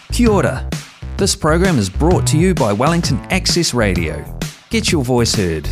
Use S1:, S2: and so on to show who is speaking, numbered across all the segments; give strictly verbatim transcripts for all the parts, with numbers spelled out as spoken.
S1: Kia ora. This program is brought to you by Wellington Access Radio. Get your voice heard.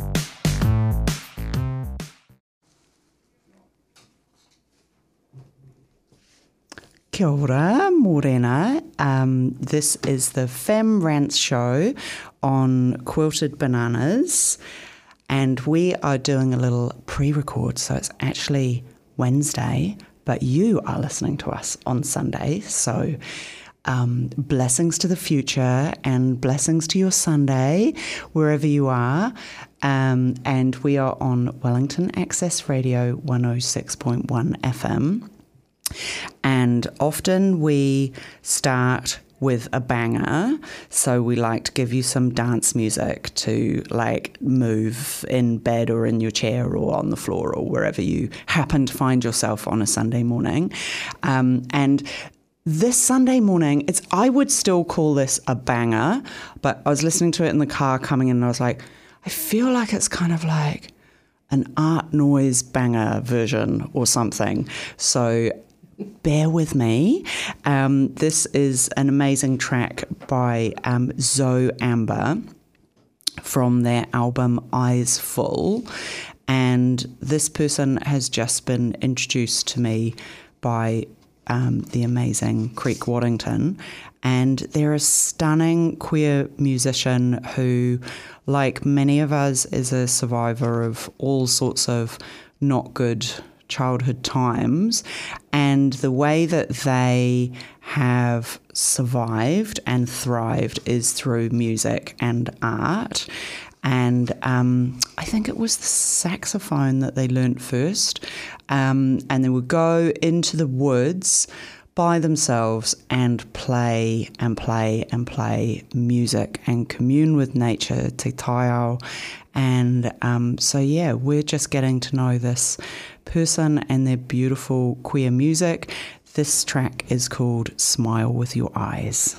S2: Kia ora, morena. Um, this is the Fem Rants show on Quilted Bananas, and we are doing a little pre-record, so it's actually Wednesday, but you are listening to us on Sunday, so um, blessings to the future and blessings to your Sunday, wherever you are. Um, and we are on Wellington Access Radio one oh six point one F M. And often we start with a banger, so we like to give you some dance music to like move in bed or in your chair or on the floor or wherever you happen to find yourself on a Sunday morning. Um, and this Sunday morning, it's I would still call this a banger, but I was listening to it in the car coming in and I was like, I feel like it's kind of like an art noise banger version or something. So bear with me. Um, this is an amazing track by um, Zoe Amber from their album Eyes Full. And this person has just been introduced to me by um, the amazing Creek Waddington. And they're a stunning queer musician who, like many of us, is a survivor of all sorts of not good childhood times, and the way that they have survived and thrived is through music and art. And um, I think it was the saxophone that they learnt first, um, and they would go into the woods by themselves and play and play and play music and commune with nature, te taiao. And um, so, yeah, we're just getting to know this person and their beautiful queer music. This track is called Smile With Your Eyes.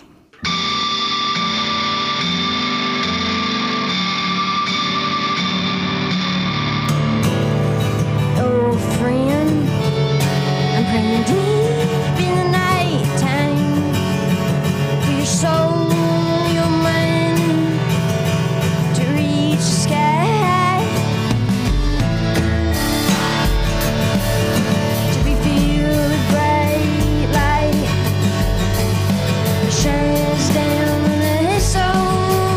S3: Oh, friend, I'm praying deep in the night time for your soul, your mind to reach the sky. Shines down my soul.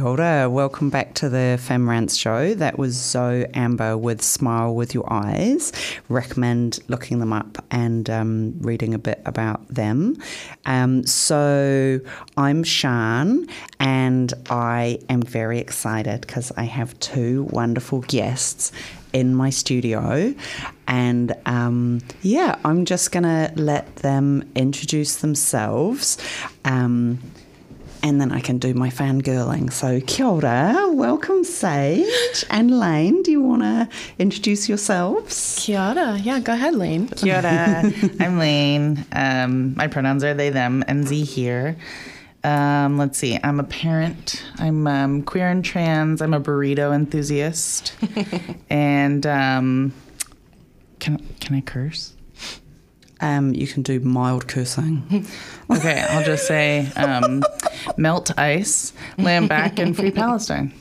S2: Kia ora. Welcome back to the Fem Rants show. That was Zoe Amber with Smile With Your Eyes. Recommend looking them up and um, reading a bit about them. Um, so I'm Sian, and I am very excited because I have two wonderful guests in my studio, and um, yeah, I'm just gonna let them introduce themselves, um, and then I can do my fangirling. So kia ora, welcome Sage and Lane. Do you want to introduce yourselves?
S4: Kia ora. Yeah, go ahead, Lane.
S5: Kia ora. I'm Lane. Um, my pronouns are they, them, and Z here. Um, let's see. I'm a parent. I'm um, queer and trans. I'm a burrito enthusiast. and um, can can I curse?
S2: Um, you can do mild cursing.
S5: Okay, I'll just say um, melt ice, land back, and free Palestine.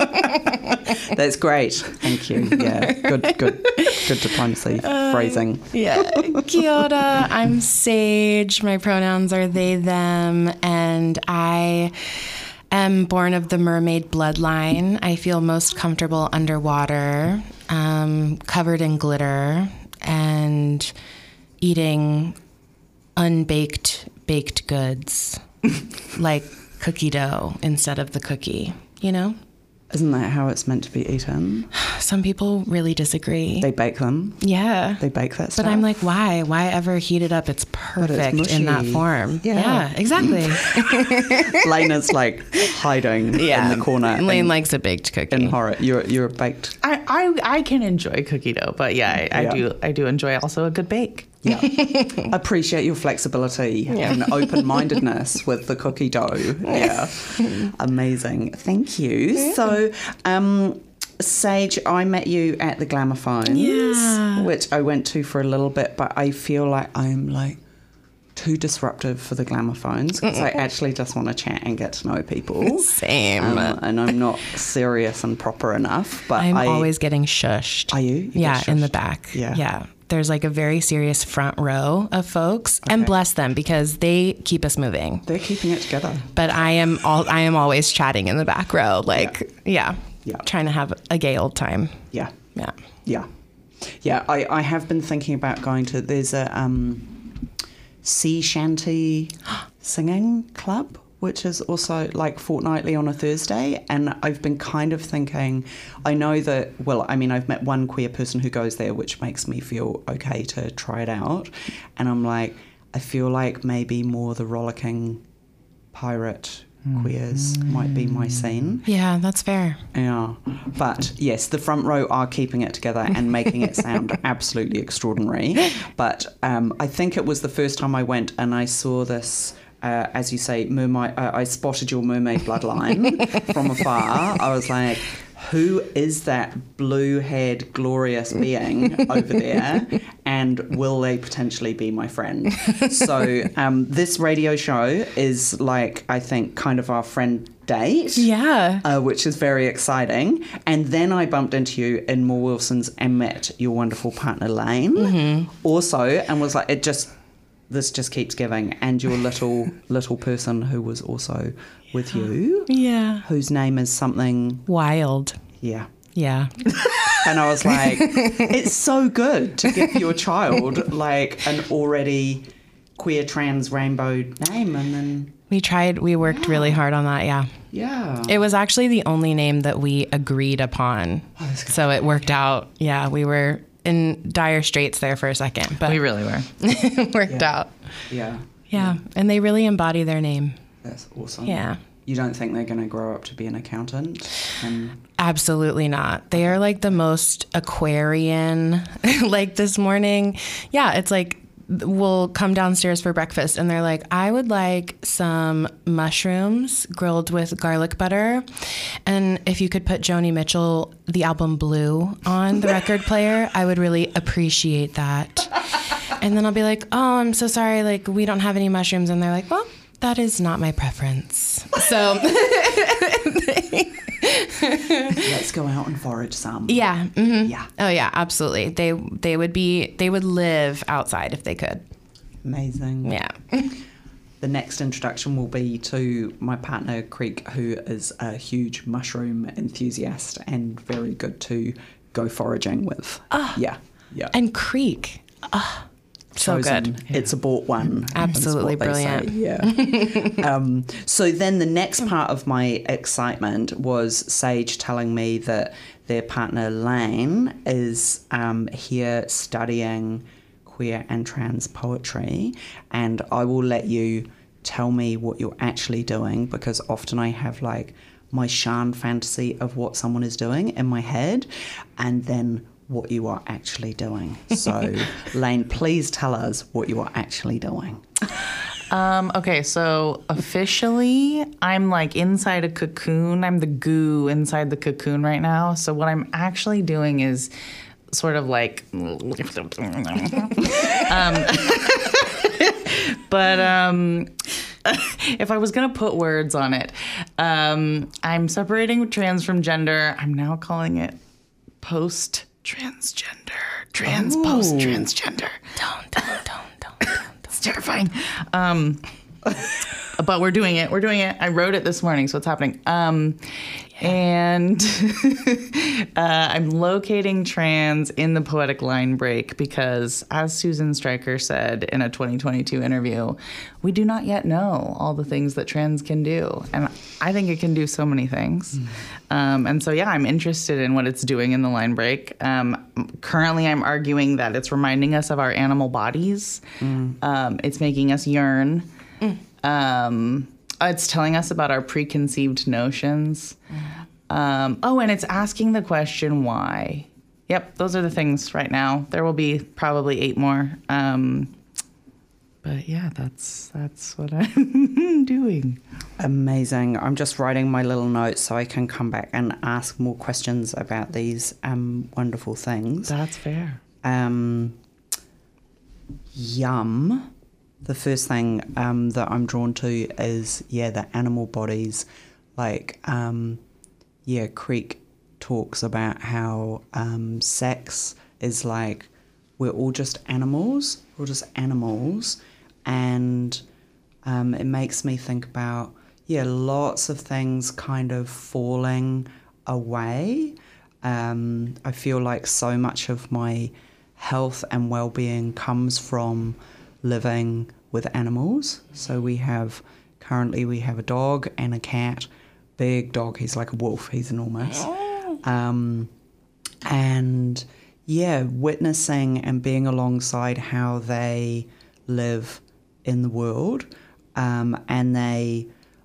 S2: That's great. Thank you. Yeah, good, good, good diplomacy
S4: Uh,
S2: phrasing.
S4: Yeah. Kia ora. I'm Sage. My pronouns are they, them, and I am born of the mermaid bloodline. I feel most comfortable underwater, um, covered in glitter, and eating unbaked baked goods like cookie dough instead of the cookie, you know?
S2: Isn't that how it's meant to be eaten?
S4: Some people really disagree.
S2: They bake them.
S4: Yeah.
S2: They bake that stuff.
S4: But I'm like, why? Why ever heat it up? It's perfect in that
S2: mushy.
S4: form.
S2: Yeah.
S4: Yeah, exactly.
S2: Lena's like hiding in the corner.
S4: Lane
S2: in,
S4: likes a baked cookie.
S2: in horror. You're you're a baked.
S5: I, I, I can enjoy cookie dough, but yeah, I, I
S2: Yeah.
S5: do I do enjoy also a good bake.
S2: Yeah. Appreciate your flexibility and open-mindedness with the cookie dough. Yeah. Amazing. Thank you. So, um, Sage, I met you at the Glamophones,
S4: Yeah.
S2: which I went to for a little bit, but I feel like I'm like too disruptive for the Glamophones because I actually just want to chat and get to know people.
S4: Same.
S2: Um, and I'm not serious and proper enough. But
S4: I'm
S2: I,
S4: always getting shushed.
S2: Are you? You get
S4: yeah, in the
S2: shushed?
S4: back.
S2: Yeah.
S4: Yeah. There's like a very serious front row of folks, and bless them because they keep us moving.
S2: They're keeping it together.
S4: But I am all I am always chatting in the back row, like yeah,
S2: Yeah.
S4: trying to have a gay old time.
S2: Yeah.
S4: Yeah.
S2: Yeah. Yeah, I, I have been thinking about going to, there's a um, sea shanty singing club, which is also like fortnightly on a Thursday. And I've been kind of thinking, I know that, well, I mean, I've met one queer person who goes there, which makes me feel okay to try it out. And I'm like, I feel like maybe more the rollicking pirate queers might be my scene.
S4: Yeah, that's fair.
S2: Yeah. But yes, the front row are keeping it together and making it sound absolutely extraordinary. But um, I think it was the first time I went and I saw this, uh, as you say, mermaid, uh, I spotted your mermaid bloodline from afar. I was like, who is that blue-haired, glorious being over there? And will they potentially be my friend? So um, this radio show is like, I think, kind of our friend date.
S4: Yeah.
S2: Uh, which is very exciting. And then I bumped into you in Moore Wilson's and met your wonderful partner, Lane. Mm-hmm. Also, and was like, it just... this just keeps giving. And your little little person who was also with you,
S4: Yeah.
S2: whose name is something,
S4: Wild.
S2: yeah.
S4: Yeah.
S2: And I was like, it's so good to give your child like an already queer trans rainbow name. And then,
S4: We tried, we worked really hard on that. Yeah.
S2: yeah.
S4: It was actually the only name that we agreed upon.
S2: Oh, that's good.
S4: So it worked out. Yeah. We were in dire straits there for a second, but
S5: We really were.
S4: it worked
S2: Yeah.
S4: out.
S2: Yeah.
S4: Yeah. And they really embody their name.
S2: That's awesome.
S4: Yeah.
S2: You don't think they're going to grow up to be an accountant? And
S4: Absolutely not. They are like the most Aquarian. Like this morning, yeah, it's like we'll come downstairs for breakfast and they're like, I would like some mushrooms grilled with garlic butter. And if you could put Joni Mitchell, the album Blue, on the record player, I would really appreciate that. And then I'll be like, oh, I'm so sorry. Like, we don't have any mushrooms. And they're like, well, that is not my preference. So
S2: let's go out and forage some.
S4: yeah. Mm-hmm.
S2: Yeah.
S4: Oh yeah, absolutely. They they would be they would live outside if they could.
S2: Amazing.
S4: Yeah.
S2: the next introduction will be to my partner, Creek, who is a huge mushroom enthusiast and very good to go foraging with.
S4: Ah,
S2: yeah, yeah.
S4: And Creek. Ah, so
S2: Chosen.
S4: good.
S2: It's a bought one.
S4: Absolutely
S2: is what they
S4: brilliant.
S2: say. Yeah. um, so then the next part of my excitement was Sage telling me that their partner Lane is um, here studying queer and trans poetry, and I will let you tell me what you're actually doing, because often I have like my Shan fantasy of what someone is doing in my head, and then what you are actually doing. So, Lane, please tell us what you are actually doing.
S5: Um, okay, so officially, I'm like inside a cocoon. I'm the goo inside the cocoon right now. So what I'm actually doing is sort of like, um, but um, if I was gonna put words on it, um, I'm separating trans from gender. I'm now calling it post. Transgender, trans,
S2: Ooh.
S5: post transgender.
S4: Don't, don't, don't, don't, don't.
S5: It's terrifying. Um, but we're doing it. We're doing it. I wrote it this morning, so it's happening. Um, and uh, I'm locating trans in the poetic line break because, as Susan Stryker said in a twenty twenty-two interview, we do not yet know all the things that trans can do. And I think it can do so many things. Mm. Um, and so, yeah, I'm interested in what it's doing in the line break. Um, currently, I'm arguing that it's reminding us of our animal bodies. Mm. Um, it's making us yearn. Mm. Um, it's telling us about our preconceived notions. Mm. Um, oh, and it's asking the question, why? Yep, those are the things right now. There will be probably eight more. Um, but yeah, that's that's what I'm doing.
S2: Amazing. I'm just writing my little notes so I can come back and ask more questions about these um, wonderful things.
S5: That's fair.
S2: Um, yum. The first thing um, that I'm drawn to is, yeah, the animal bodies. Like, um, yeah, Creek talks about how um, sex is like, we're all just animals. We're all just animals. And um, it makes me think about, yeah, lots of things kind of falling away. Um, I feel like so much of my health and well-being comes from living with animals. So we have, currently we have a dog and a cat. Big dog, he's like a wolf, he's enormous. Um, and yeah, witnessing and being alongside how they live in the world. Um, and they,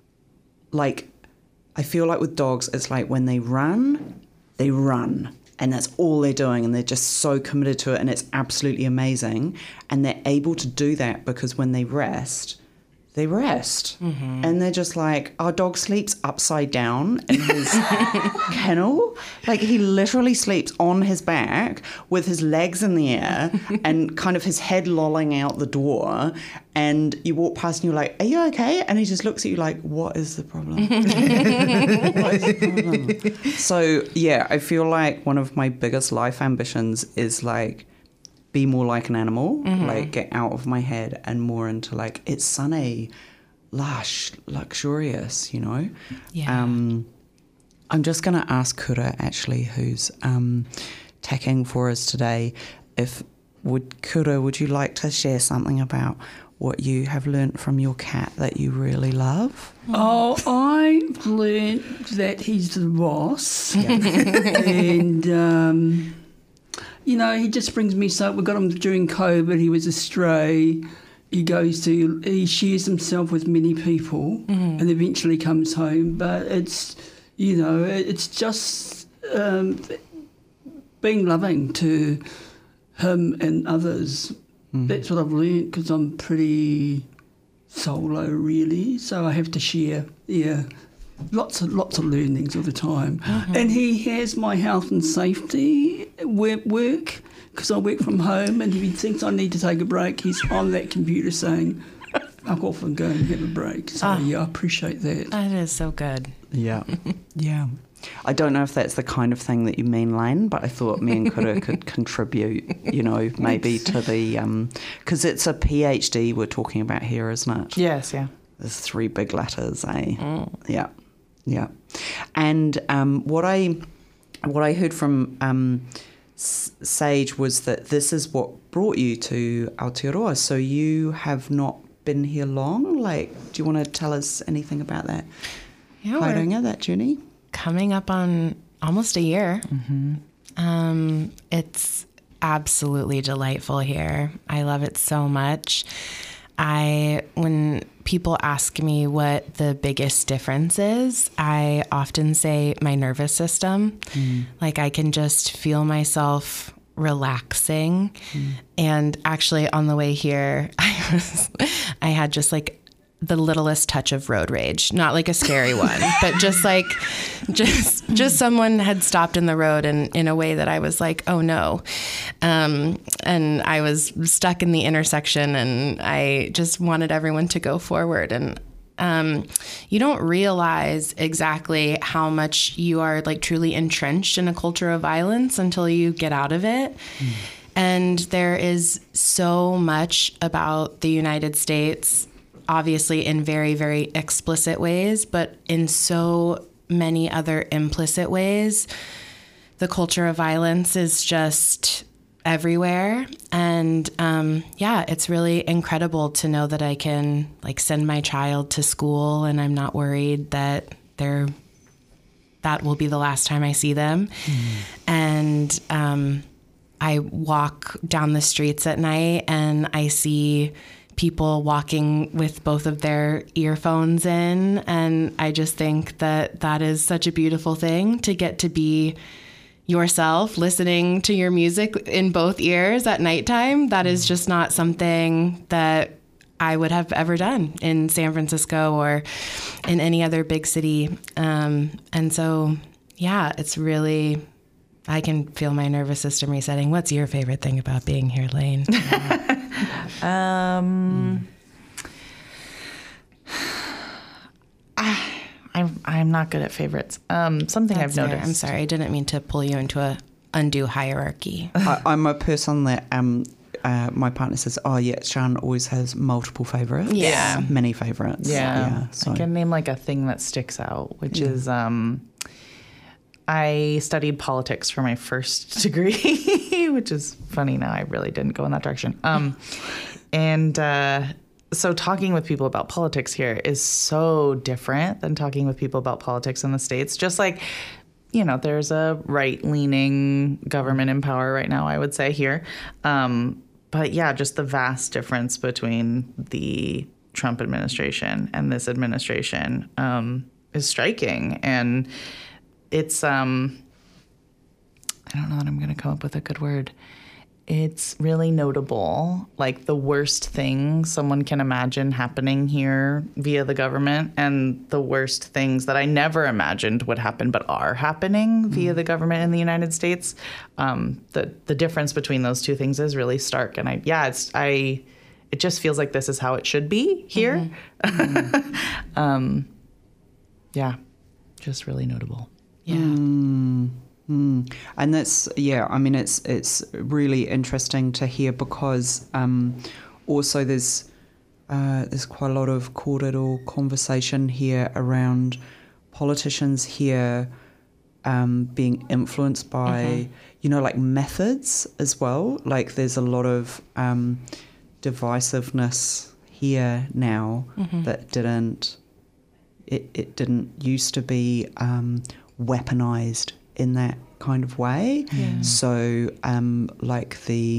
S2: like, I feel like with dogs, it's like when they run, they run. And that's all they're doing, and they're just so committed to it, and it's absolutely amazing. And they're able to do that because when they rest, they rest. Mm-hmm. And they're just like, our dog sleeps upside down in his kennel. Like, he literally sleeps on his back with his legs in the air and kind of his head lolling out the door. And you walk past and you're like, are you okay? And he just looks at you like, what is the problem? What is the problem? So, yeah, I feel like one of my biggest life ambitions is like, be more like an animal, mm-hmm. like get out of my head and more into like, it's sunny, lush, luxurious, you know?
S4: Yeah.
S2: Um, I'm just going to ask Kura, actually, who's um, tacking for us today, if, would Kura, would you like to share something about what you have learnt from your cat that you really love?
S6: Oh, I've learnt that he's the boss. Yeah. and... Um, You know, he just brings me so... We got him during COVID. He was a stray. He goes to... He shares himself with many people mm-hmm. and eventually comes home. But it's, you know, it's just um, being loving to him and others. Mm-hmm. That's what I've learned because I'm pretty solo, really. So I have to share, yeah. Lots of lots of learnings all the time. Mm-hmm. And he has my health and safety work because I work from home, and if he thinks I need to take a break, he's on that computer saying, fuck off and go and have a break. So, oh, yeah, I appreciate that.
S4: That is so good.
S2: Yeah. Yeah. I don't know if that's the kind of thing that you mean, Lane, but I thought me and Kura could contribute, you know, maybe to the, because um, it's a PhD we're talking about here, isn't it?
S5: Yes, yeah.
S2: There's three big letters, eh? Mm. Yeah, yeah. And um, what I what I heard from um, S- Sage was that this is what brought you to Aotearoa. So you have not been here long. Like, do you want to tell us anything about that?
S4: Yeah,
S2: Haerenga, that journey?
S4: Coming up on almost a year. Mm-hmm. Um, it's absolutely delightful here. I love it so much. I, when people ask me what the biggest difference is, I often say my nervous system. Mm. Like I can just feel myself relaxing. Mm. And actually on the way here, I was, I had just like the littlest touch of road rage, not like a scary one, but just like, just, just someone had stopped in the road and in a way that I was like, oh no. Um, and I was stuck in the intersection and I just wanted everyone to go forward. And, um, you don't realize exactly how much you are like truly entrenched in a culture of violence until you get out of it. Mm. And there is so much about the United States, obviously in very, very explicit ways, but in so many other implicit ways. The culture of violence is just everywhere. And um, yeah, it's really incredible to know that I can like send my child to school and I'm not worried that they're, that will be the last time I see them. Mm. And um, I walk down the streets at night and I see people walking with both of their earphones in. And I just think that that is such a beautiful thing to get to be yourself listening to your music in both ears at nighttime. That is just not something that I would have ever done in San Francisco or in any other big city. Um, and so, yeah, it's really, I can feel my nervous system resetting. What's your favorite thing about being here, Lane?
S5: Um, I, I'm I'm not good at favorites. Um, something
S4: That's
S5: I've
S4: fair.
S5: noticed.
S4: I'm sorry, I didn't mean to pull you into a undue hierarchy.
S2: I, I'm a person that um, uh, my partner says, "Oh yeah, Sian always has multiple favorites.
S4: Yeah,
S2: many favorites.
S5: Yeah,
S2: yeah so.
S5: I can name like a thing that sticks out, which yeah. is um, I studied politics for my first degree, which is funny now. I really didn't go in that direction. Um, and uh, so talking with people about politics here is so different than talking with people about politics in the States. Just like, you know, there's a right-leaning government in power right now, I would say, here. Um, but yeah, just the vast difference between the Trump administration and this administration um, is striking. And it's, um, I don't know that I'm going to come up with a good word. It's really notable, like the worst thing someone can imagine happening here via the government and the worst things that I never imagined would happen but are happening mm. via the government in the United States. Um, the the difference between those two things is really stark. And I, yeah, it's, I, it just feels like this is how it should be here. Mm-hmm. um, yeah, just really notable.
S4: Yeah.
S2: Mm. Mm. And that's, yeah, I mean, it's it's really interesting to hear because um, also there's uh, there's quite a lot of kōrero conversation here around politicians here um, being influenced by, mm-hmm. you know, like methods as well. Like there's a lot of um, divisiveness here now mm-hmm. that didn't, it, it didn't used to be um, weaponized in that kind of way. Yeah. So, um, like the,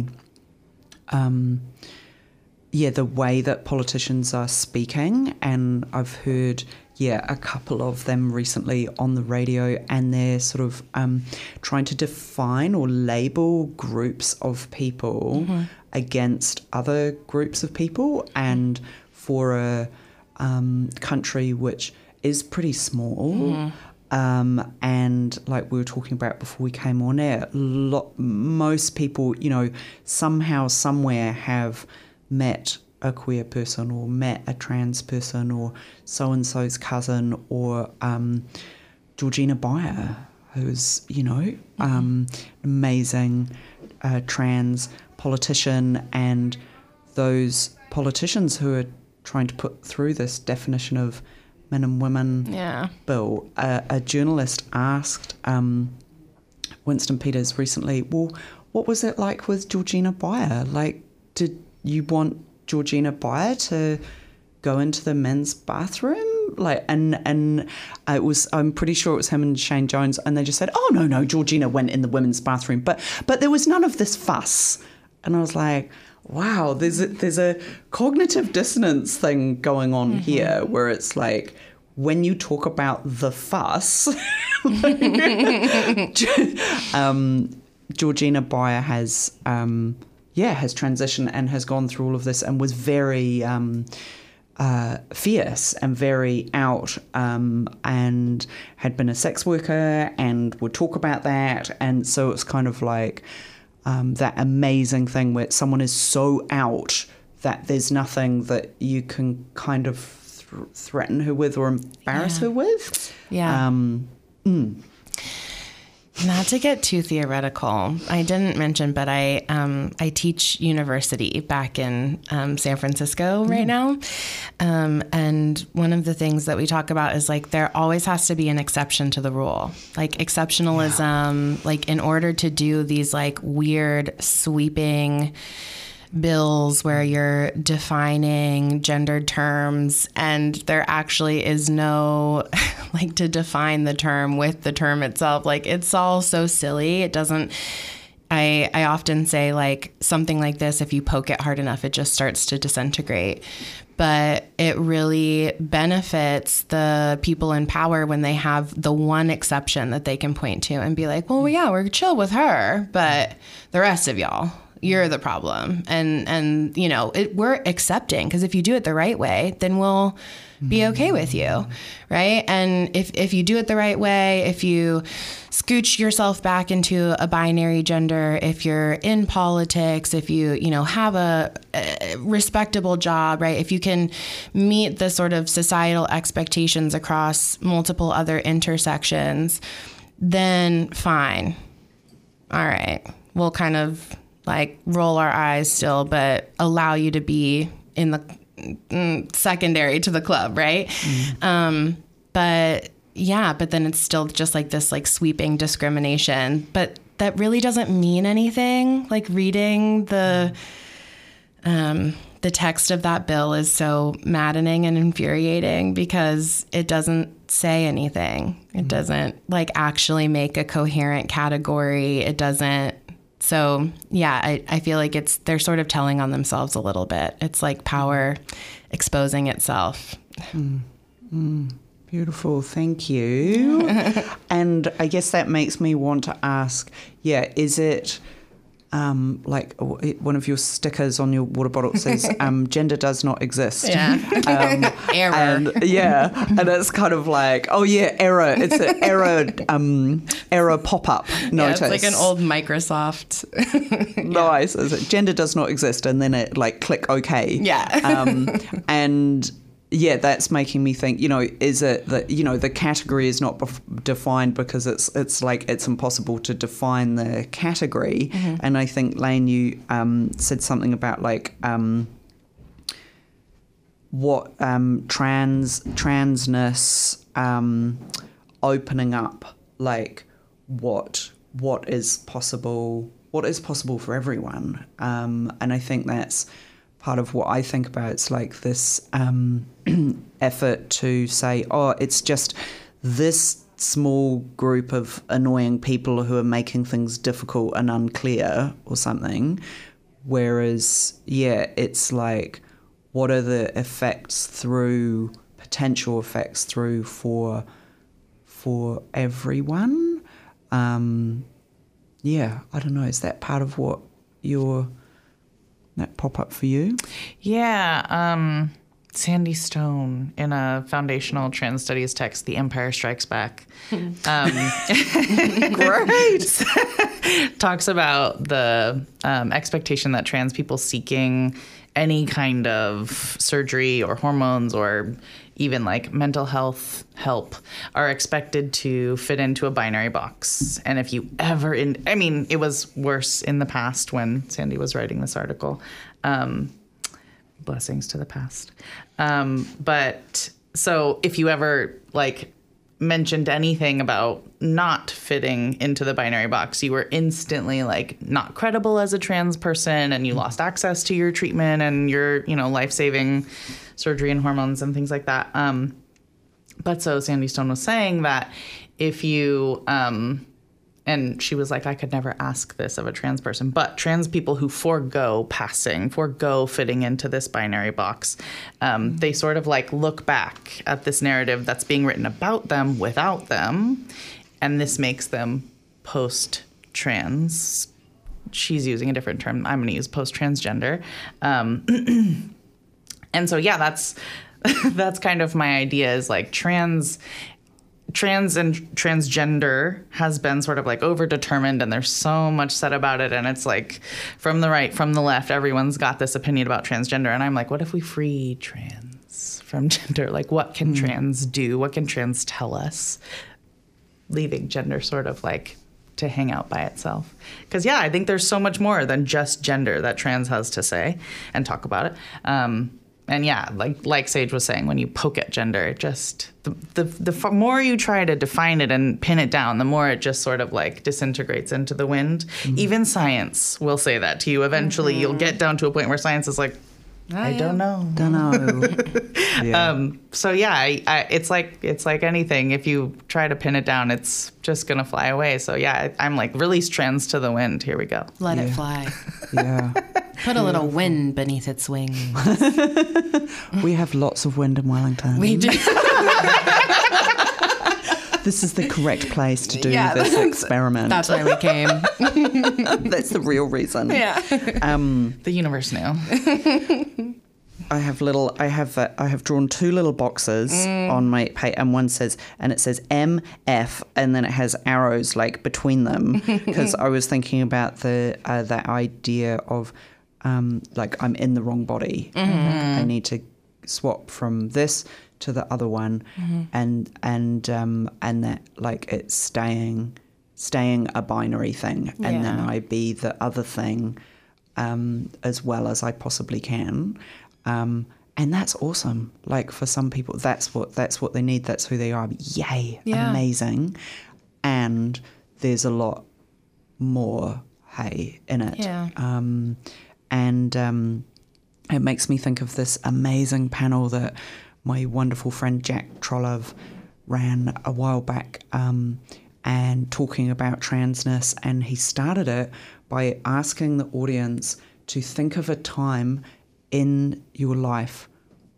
S2: um, yeah, the way that politicians are speaking, and I've heard, yeah, a couple of them recently on the radio, and they're sort of um, trying to define or label groups of people mm-hmm. against other groups of people, and for a um, country which is pretty small. Mm-hmm. Um, and like we were talking about before we came on air, lot, most people, you know, somehow, somewhere have met a queer person or met a trans person or so-and-so's cousin or, um, Georgina Beyer, who's, you know, um, amazing uh, trans politician, and those politicians who are trying to put through this definition of men and women
S4: Yeah.
S2: bill. Uh, a journalist asked um, Winston Peters recently, well, what was it like with Georgina Beyer? Like, did you want Georgina Beyer to go into the men's bathroom? Like, and and it was, I'm pretty sure it was him and Shane Jones, and they just said, oh, no, no, Georgina went in the women's bathroom. But but there was none of this fuss. And I was like, wow, there's a, there's a cognitive dissonance thing going on mm-hmm. here, where it's like, when you talk about the fuss, um, Georgina Beyer has, um, yeah, has transitioned and has gone through all of this, and was very um, uh, fierce and very out, um, and had been a sex worker and would talk about that. And so it's kind of like um, that amazing thing where someone is so out that there's nothing that you can kind of th- threaten her with or embarrass
S4: yeah.
S2: her with.
S4: Yeah.
S2: Um, mm.
S4: Not to get too theoretical, I didn't mention, but I um, I teach university back in um, San Francisco right mm. now. Um, and one of the things that we talk about is like there always has to be an exception to the rule. Like exceptionalism, yeah. like in order to do these like weird sweeping bills where you're defining gendered terms and there actually is no like to define the term with the term itself. Like it's all so silly. It doesn't, I, I often say like something like this, if you poke it hard enough, it just starts to disintegrate. But it really benefits the people in power when they have the one exception that they can point to and be like, well, yeah, we're chill with her, but the rest of y'all, you're the problem. And, and you know, it, we're accepting, because if you do it the right way, then we'll be okay with you, right? And if, if you do it the right way, if you scooch yourself back into a binary gender, if you're in politics, if you, you know, have a, a respectable job, right? If you can meet the sort of societal expectations across multiple other intersections, then fine. All right. We'll kind of like roll our eyes still, but allow you to be in the mm, secondary to the club, right? Mm. Um, but yeah, but then it's still just like this like sweeping discrimination, but that really doesn't mean anything. Like reading the um, the text of that bill is so maddening and infuriating because it doesn't say anything. It doesn't like actually make a coherent category. It doesn't. So, yeah, I, I feel like it's they're sort of telling on themselves a little bit. It's like power exposing itself.
S2: Mm. Mm. Beautiful. Thank you. And I guess that makes me want to ask, yeah, is it um, like one of your stickers on your water bottle says, um, gender does not exist.
S4: Yeah.
S2: Um,
S4: error.
S2: And, yeah. And it's kind of like, oh, yeah, error. It's an error, um, error pop-up notice.
S4: Yeah, it's like an old Microsoft.
S2: Nice. It's like, gender does not exist. And then it like click OK.
S4: Yeah.
S2: um, and yeah, that's making me think, you know, is it that, you know, the category is not bef- defined because it's it's like it's impossible to define the category. Mm-hmm. And I think, Lane, you um, said something about like um, what um, trans transness um, opening up, like what what is possible, what is possible for everyone. Um, and I think that's part of what I think about. It's like this um, effort to say, oh, it's just this small group of annoying people who are making things difficult and unclear or something. Whereas, yeah, it's like, what are the effects through, potential effects through for for everyone? Um, yeah, I don't know. Is that part of what you're... that pop up for you?
S5: Yeah. Um, Sandy Stone in a foundational trans studies text, The Empire Strikes Back. Um, Great. Talks about the um, expectation that trans people seeking any kind of surgery or hormones or even like mental health help are expected to fit into a binary box. And if you ever, in, I mean, it was worse in the past when Sandy was writing this article. Um, blessings to the past. Um, but so if you ever like mentioned anything about not fitting into the binary box, you were instantly like not credible as a trans person, and you lost access to your treatment and your, you know, life-saving surgery and hormones and things like that. Um, but so Sandy Stone was saying that if you, um, and she was like, I could never ask this of a trans person, but trans people who forego passing, forego fitting into this binary box, um, mm-hmm. they sort of like look back at this narrative that's being written about them without them, and this makes them post-trans. She's using a different term. I'm going to use post-transgender. Um, and so, yeah, that's that's kind of my idea is like trans... Trans and transgender has been sort of like overdetermined, and there's so much said about it. And it's like from the right, from the left, everyone's got this opinion about transgender. And I'm like, what if we free trans from gender? Like, what can mm. trans do? What can trans tell us? Leaving gender sort of like to hang out by itself. Because, yeah, I think there's so much more than just gender that trans has to say and talk about it. Um, And yeah, like like Sage was saying, when you poke at gender, it just the, the the f- more you try to define it and pin it down, the more it just sort of like disintegrates into the wind. Mm-hmm. Even science will say that to you. Eventually, mm-hmm. you'll get down to a point where science is like, I, I don't know,
S2: don't know. yeah.
S5: Um, so yeah, I, I, it's like it's like anything. If you try to pin it down, it's just gonna fly away. So yeah, I, I'm like, release trends to the wind. Here we go.
S4: Let
S2: yeah.
S4: it fly.
S2: Yeah.
S4: Put a little wind beneath its wings.
S2: We have lots of wind in Wellington.
S4: We do.
S2: This is the correct place to do
S4: yeah,
S2: this experiment.
S4: That's why we came.
S2: That's the real reason.
S4: Yeah.
S2: Um,
S5: the universe knew.
S2: I have little. I have. Uh, I have drawn two little boxes mm. on my page, and one says, and it says M F, and then it has arrows like between them, because I was thinking about the uh, that idea of um, like I'm in the wrong body. Mm-hmm. I need to swap from this to the other one, mm-hmm. and and um, and that like it's staying staying a binary thing, and
S4: yeah.
S2: then I be the other thing um, as well as I possibly can. Um, and that's awesome. Like for some people, that's what that's what they need. That's who they are. Yay,
S4: yeah.
S2: amazing. And there's a lot more hay in it.
S4: Yeah.
S2: Um, and um, it makes me think of this amazing panel that my wonderful friend Jack Trolov ran a while back, um, and talking about transness. And he started it by asking the audience to think of a time in your life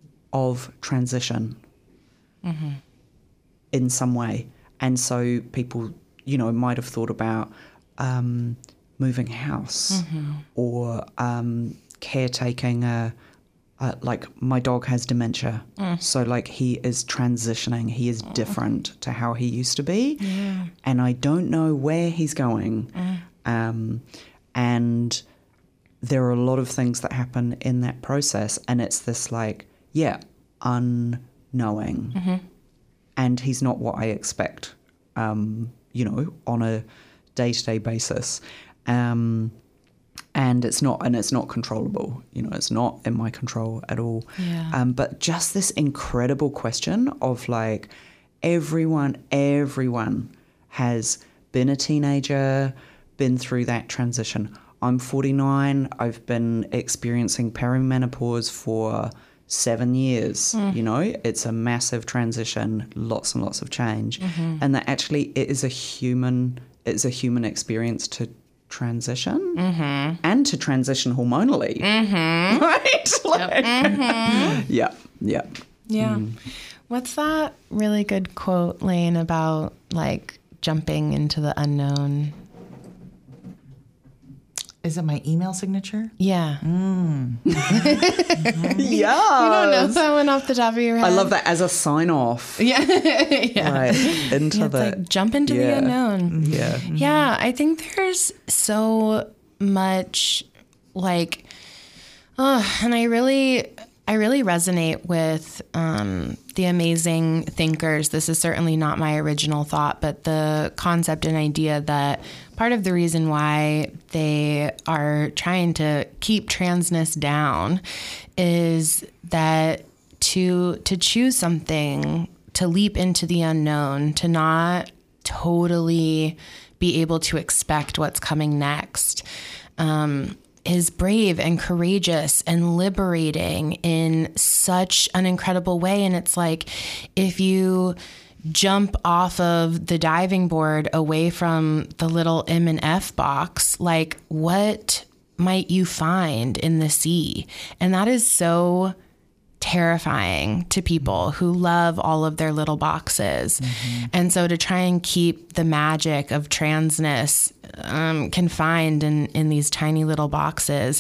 S2: of transition mm-hmm. in some way. And so people, you know, might have thought about um, moving house mm-hmm. or um, caretaking a, a, like my dog has dementia. Mm. So like he is transitioning. He is different to how he used to be.
S4: Yeah.
S2: And I don't know where he's going. Mm. Um, and there are a lot of things that happen in that process, and it's this like, yeah, unknowing. Mm-hmm. And he's not what I expect, um, you know, on a day-to-day basis. Um, and it's not, and it's not controllable, you know, it's not in my control at all.
S4: Yeah.
S2: Um, but just this incredible question of like, everyone, everyone has been a teenager, been through that transition. I'm forty-nine. I've been experiencing perimenopause for seven years. Mm. You know, it's a massive transition, lots and lots of change, mm-hmm. and that actually it is a human. It's a human experience to transition mm-hmm. and to transition hormonally. Mm-hmm. Right? Like, yep. Mm-hmm. yeah. Yeah.
S4: Yeah.
S2: Mm.
S4: What's that really good quote, Lane, about like jumping into the unknown?
S5: Is it my email signature?
S4: Yeah.
S5: Mm.
S2: Yeah.
S4: You don't know that one off the top of your head?
S2: I love that as a sign off.
S4: Yeah. yeah.
S2: Right. Into
S4: Yeah,
S2: the
S4: it's like jump into the
S2: yeah.
S4: unknown.
S2: Yeah.
S4: Yeah, I think there's so much like, oh, and I really, I really resonate with um, the amazing thinkers. This is certainly not my original thought, but the concept and idea that part of the reason why they are trying to keep transness down is that to to choose something, to leap into the unknown, to not totally be able to expect what's coming next, um, is brave and courageous and liberating in such an incredible way. And it's like, if you jump off of the diving board away from the little M and F box, like, what might you find in the sea? And that is so terrifying to people who love all of their little boxes. Mm-hmm. And so to try and keep the magic of transness um, confined in, in these tiny little boxes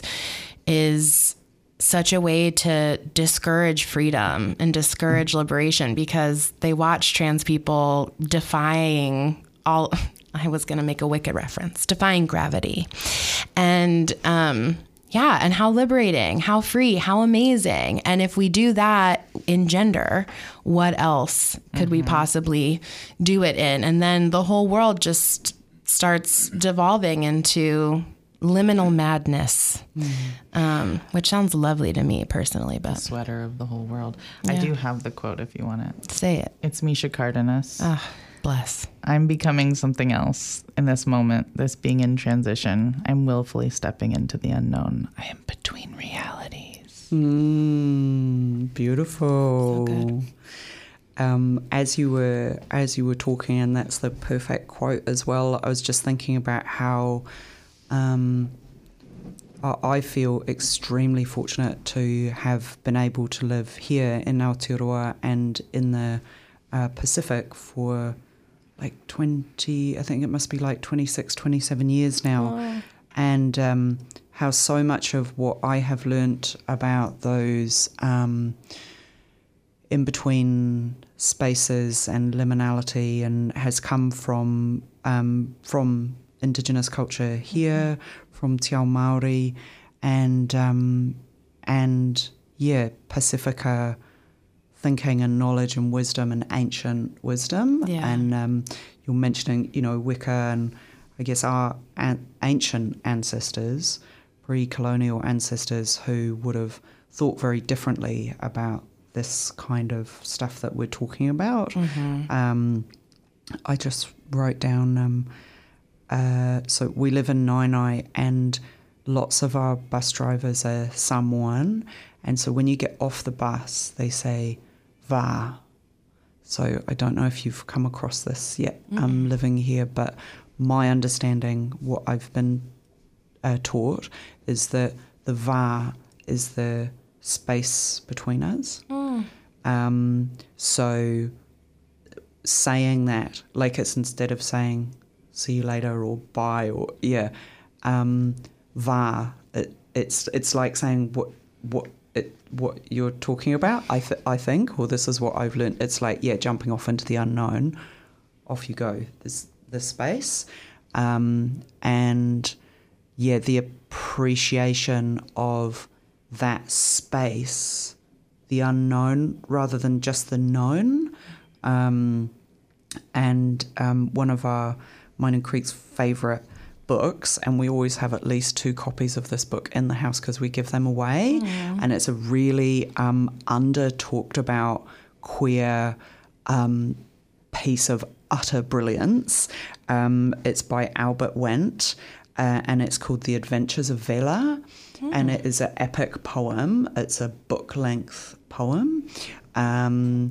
S4: is such a way to discourage freedom and discourage liberation, because they watch trans people defying all, I was going to make a Wicked reference, defying gravity. And, um, yeah, and how liberating, how free, how amazing. And if we do that in gender, what else could mm-hmm. we possibly do it in? And then the whole world just starts devolving into liminal madness, mm-hmm. um, which sounds lovely to me personally. But
S5: the sweater of the whole world.
S4: Yeah.
S5: I do have the quote if you want it.
S4: Say it.
S5: It's Misha Cardenas.
S4: Ah, bless.
S5: I'm becoming something else in this moment, this being in transition. I'm willfully stepping into the unknown. I am between realities.
S2: Mm, beautiful.
S4: So good.
S2: Um, as you were as you were talking, and that's the perfect quote as well, I was just thinking about how um, I, I feel extremely fortunate to have been able to live here in Aotearoa and in the uh, Pacific for like twenty, I think it must be like twenty-six, twenty-seven years now.
S4: Oh.
S2: And um, how so much of what I have learnt about those um, in between spaces and liminality and has come from um, from Indigenous culture here, mm-hmm. from Te Ao Māori, and um, and yeah, Pacifica thinking and knowledge and wisdom and ancient wisdom.
S4: Yeah.
S2: And um, you're mentioning, you know, Wicca and I guess our an- ancient ancestors, pre-colonial ancestors who would have thought very differently about this kind of stuff that we're talking about.
S4: Mm-hmm.
S2: Um, I just wrote down, um, uh, so we live in Nainai and lots of our bus drivers are Samoan. And so when you get off the bus, they say, va. So I don't know if you've come across this yet. I'm mm-hmm. um, living here, but my understanding, what I've been uh, taught, is that the va is the space between us.
S4: Mm.
S2: Um, so saying that, like it's instead of saying see you later or bye or yeah, um, va, it, it's it's like saying what what it what you're talking about. I th- I think, or this is what I've learned. It's like yeah, jumping off into the unknown. Off you go. There's the space, um, and yeah, the appreciation of that space, the unknown rather than just the known. Um, and um, one of our, mine and Creek's favourite books, and we always have at least two copies of this book in the house because we give them away. Mm. And it's a really um, under-talked about queer um, piece of utter brilliance. Um, it's by Albert Wendt, uh, and it's called The Adventures of Vela. Mm. And it is an epic poem. It's a book-length poem. Um,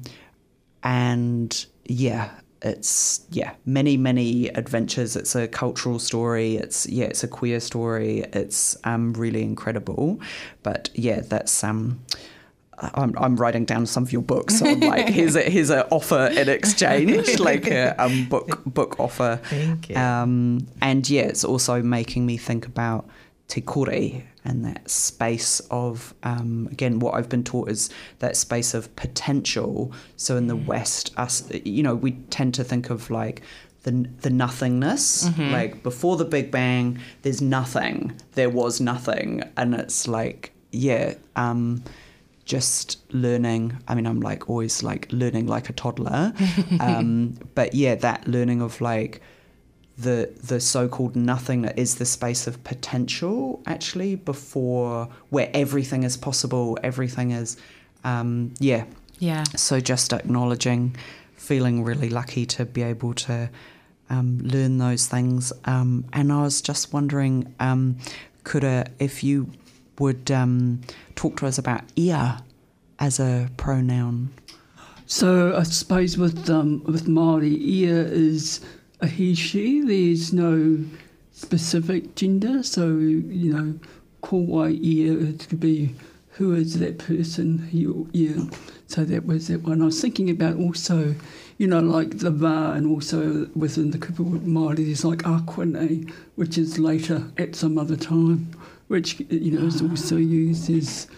S2: and, yeah, it's, yeah, many, many adventures. It's a cultural story. It's, yeah, it's a queer story. It's um, really incredible. But, yeah, that's... Um, I'm, I'm writing down some of your books. So I'm like, here's a here's an offer in exchange, like a um, book book offer.
S5: Thank you.
S2: Um, and yeah, it's also making me think about te kore, and that space of, um, again, what I've been taught is that space of potential. So in the West, us, you know, we tend to think of like the the nothingness, mm-hmm. like before the Big Bang, there's nothing, there was nothing, and it's like, yeah, um, just learning. I mean, I'm like always like learning like a toddler, um, but yeah, that learning of like the the so-called nothing that is the space of potential actually before, where everything is possible, everything is, um, yeah.
S4: Yeah.
S2: So just acknowledging, feeling really lucky to be able to um, learn those things. Um, and I was just wondering, um, Kura, if you would um, talk to us about ia as a pronoun.
S6: So I suppose with um, with Māori, ia is a he, she. There's no specific gender. So, you know, ko wai ia, it could be who is that person, he or ia. So that was that one. I was thinking about also, you know, like the va, and also within the kupu Māori, there's like akwane, which is later at some other time, which, you know, is also used as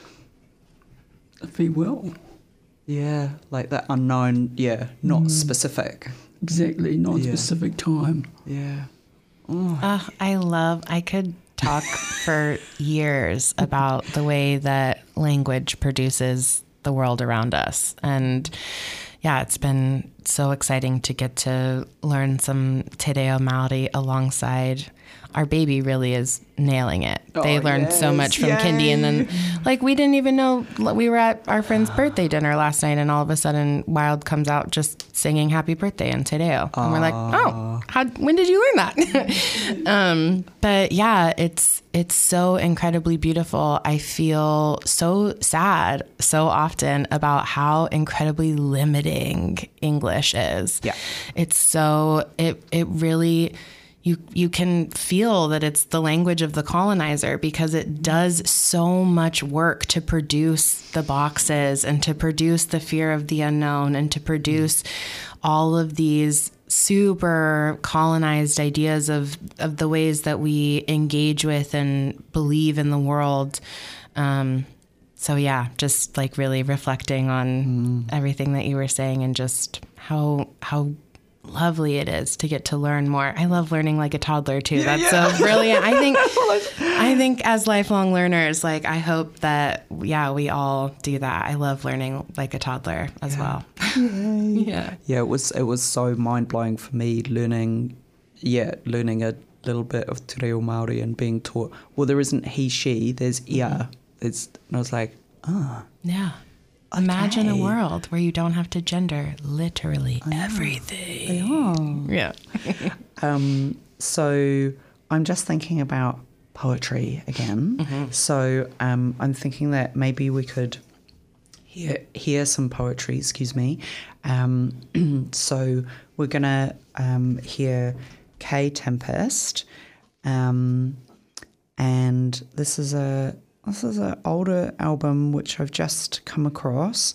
S6: a farewell.
S2: Yeah, like that unknown, yeah, not mm. specific.
S6: Exactly, non-specific yeah. time.
S2: Yeah.
S4: Oh. Uh, I love, I could talk for years about the way that language produces the world around us. And yeah, it's been so exciting to get to learn some Te Reo Māori alongside. Our baby really is nailing it.
S2: Oh,
S4: they learned
S2: yes,
S4: so much from
S2: yay.
S4: Kindy, and then like we didn't even know. We were at our friend's birthday dinner last night, and all of a sudden Wild comes out just singing happy birthday in Te Reo. And we're like, oh, how, when did you learn that? um, but yeah, it's it's so incredibly beautiful. I feel so sad so often about how incredibly limiting English is.
S2: Yeah.
S4: It's so, it it really... You you can feel that it's the language of the colonizer, because it does so much work to produce the boxes and to produce the fear of the unknown and to produce all of these super colonized ideas of, of the ways that we engage with and believe in the world. Um, so yeah, just like really reflecting on mm. everything that you were saying, and just how how lovely it is to get to learn more. I love learning like a toddler too. That's yeah. so brilliant. I think I think as lifelong learners, like I hope that yeah, we all do that. I love learning like a toddler as
S2: yeah.
S4: well.
S2: yeah. Yeah, it was it was so mind-blowing for me learning yeah, learning a little bit of Te Reo Māori and being taught, well, there isn't he, she, there's ia. Mm-hmm. There's, and I was like, ah. Oh,
S4: yeah. Okay. Imagine a world where you don't have to gender literally everything.
S2: Oh.
S4: Yeah.
S2: um, so I'm just thinking about poetry again. Mm-hmm. So um, I'm thinking that maybe we could hear, hear some poetry, excuse me. Um, so we're going to um, hear K Tempest. Um, and this is a... This is an older album which I've just come across.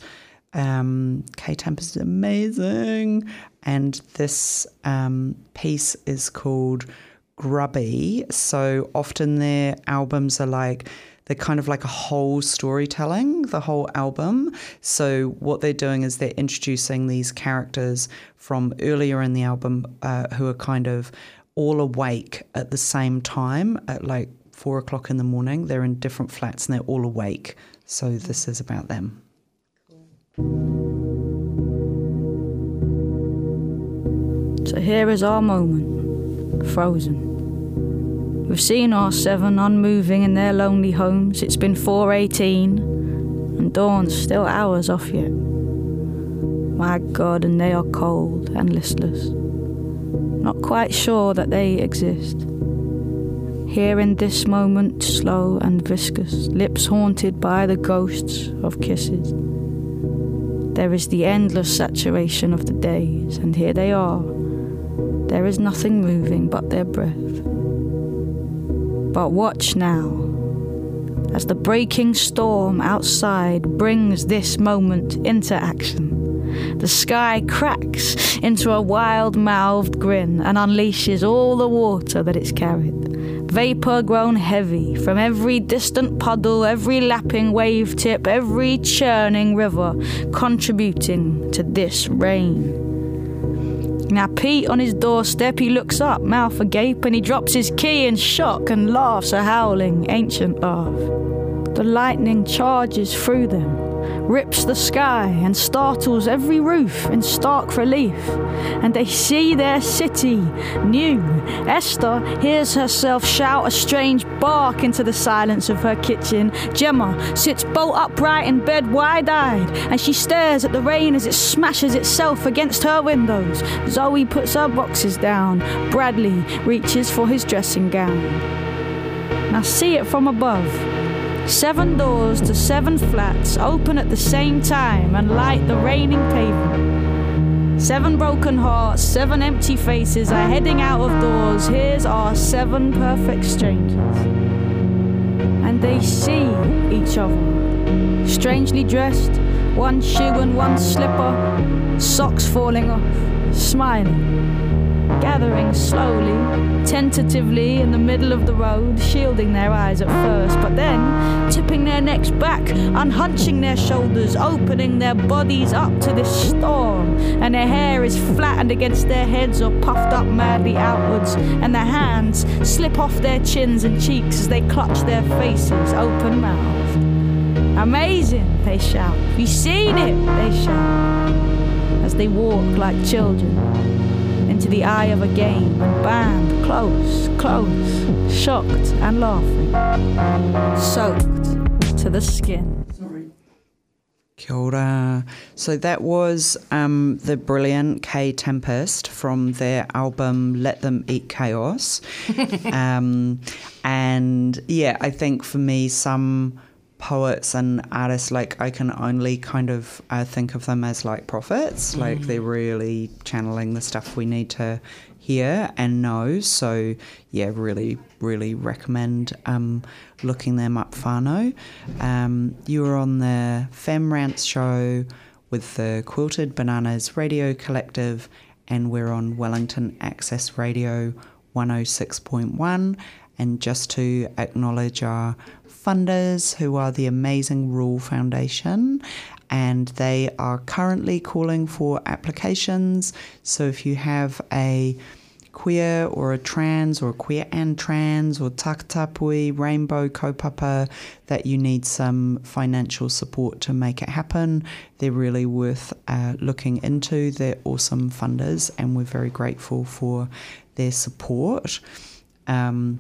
S2: Um, K Tempest is amazing. And this um, piece is called Grubby. So often their albums are like, they're kind of like a whole storytelling, the whole album. So what they're doing is they're introducing these characters from earlier in the album uh, who are kind of all awake at the same time at like four o'clock in the morning. They're in different flats and they're all awake. So this is about them.
S7: So here is our moment, frozen. We've seen our seven unmoving in their lonely homes. It's been four eighteen and dawn's still hours off yet. My God, and they are cold and listless, not quite sure that they exist. Here in this moment, slow and viscous, lips haunted by the ghosts of kisses. There is the endless saturation of the days, and here they are. There is nothing moving but their breath. But watch now, as the breaking storm outside brings this moment into action. The sky cracks into a wild-mouthed grin and unleashes all the water that it's carried. Vapour grown heavy from every distant puddle, every lapping wave tip, every churning river contributing to this rain. Now Pete on his doorstep, he looks up, mouth agape, and he drops his key in shock and laughs a howling ancient laugh. The lightning charges through them, rips the sky and startles every roof in stark relief, and they see their city new. Esther hears herself shout a strange bark into the silence of her kitchen. Gemma sits bolt upright in bed wide-eyed, and she stares at the rain as it smashes itself against her windows. Zoe puts her boxes down. Bradley reaches for his dressing gown. Now see it from above. Seven doors to seven flats open at the same time and light the raining pavement. Seven broken hearts, seven empty faces are heading out of doors. Here's our seven perfect strangers. And they see each other, strangely dressed, one shoe and one slipper, socks falling off, smiling, gathering slowly, tentatively in the middle of the road, shielding their eyes at first, but then tipping their necks back, unhunching their shoulders, opening their bodies up to this storm, and their hair is flattened against their heads or puffed up madly outwards, and their hands slip off their chins and cheeks as they clutch their faces open-mouthed. Amazing, they shout. Have you seen it? They shout, as they walk like children into the eye of a game, and band close, close, shocked and laughing, soaked to the skin.
S6: Sorry.
S2: Kia ora. So that was um, the brilliant K Tempest from their album Let Them Eat Chaos. um, and yeah, I think for me, some poets and artists, like I can only kind of uh, think of them as like prophets, mm. like they're really channeling the stuff we need to hear and know. So yeah, really, really recommend um, looking them up whānau. Um, you were on the Fem Rants show with the Quilted Bananas Radio Collective, and we're on Wellington Access Radio one oh six point one. And just to acknowledge our funders, who are the amazing Rule Foundation, and they are currently calling for applications. So if you have a queer or a trans or a queer and trans or takatapui, rainbow kaupapa that you need some financial support to make it happen, they're really worth uh, looking into. They're awesome funders, and we're very grateful for their support. Um,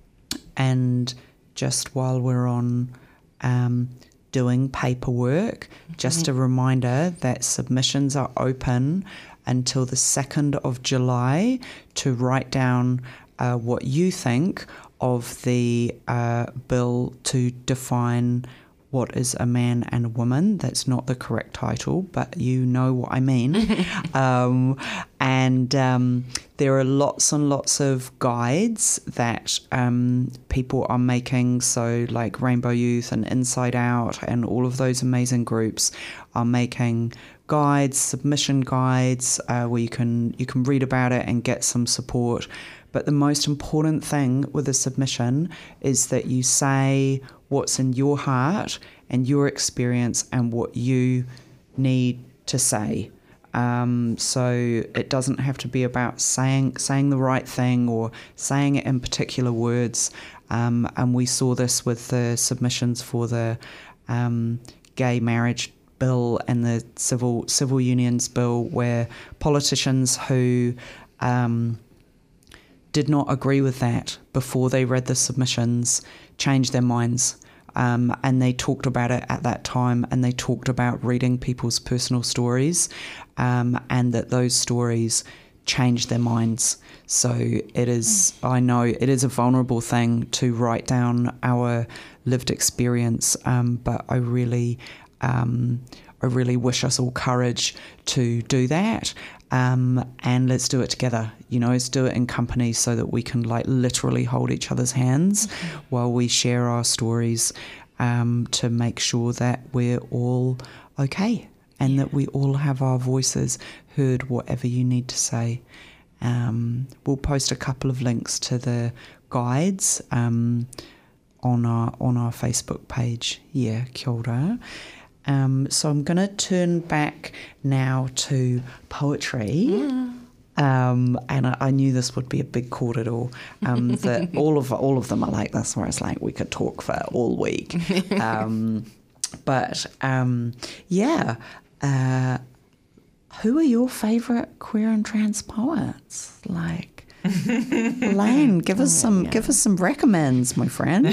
S2: and just while we're on um, doing paperwork, mm-hmm. just a reminder that submissions are open until the second of July to write down uh, what you think of the uh, bill to define what is a man and a woman. That's not the correct title, but you know what I mean. um, and um, there are lots and lots of guides that um, people are making. So like Rainbow Youth and Inside Out and all of those amazing groups are making guides, submission guides, uh, where you can you can read about it and get some support. But the most important thing with a submission is that you say what's in your heart and your experience and what you need to say. Um, so it doesn't have to be about saying saying the right thing or saying it in particular words. Um, and we saw this with the submissions for the um, gay marriage bill and the civil civil unions bill, where politicians who um, did not agree with that before they read the submissions changed their minds. Um, and they talked about it at that time, and they talked about reading people's personal stories, um, and that those stories changed their minds. So it is, I know, it is a vulnerable thing to write down our lived experience, um, but I really, um, I really wish us all courage to do that. Um, and let's do it together, you know, let's do it in company so that we can like literally hold each other's hands mm-hmm. while we share our stories, um, to make sure that we're all okay and yeah. that we all have our voices heard, whatever you need to say. Um, we'll post a couple of links to the guides um, on our on our Facebook page. Yeah, kia ora. Um, so I'm going to turn back now to poetry. Mm. Um, and I, I knew this would be a big kōrero. Um, that all of all of them are like this, where it's like we could talk for all week. Um, but um, yeah, uh, who are your favourite queer and trans poets? Like, Lane, give us some yeah. give us some recommends, my friend.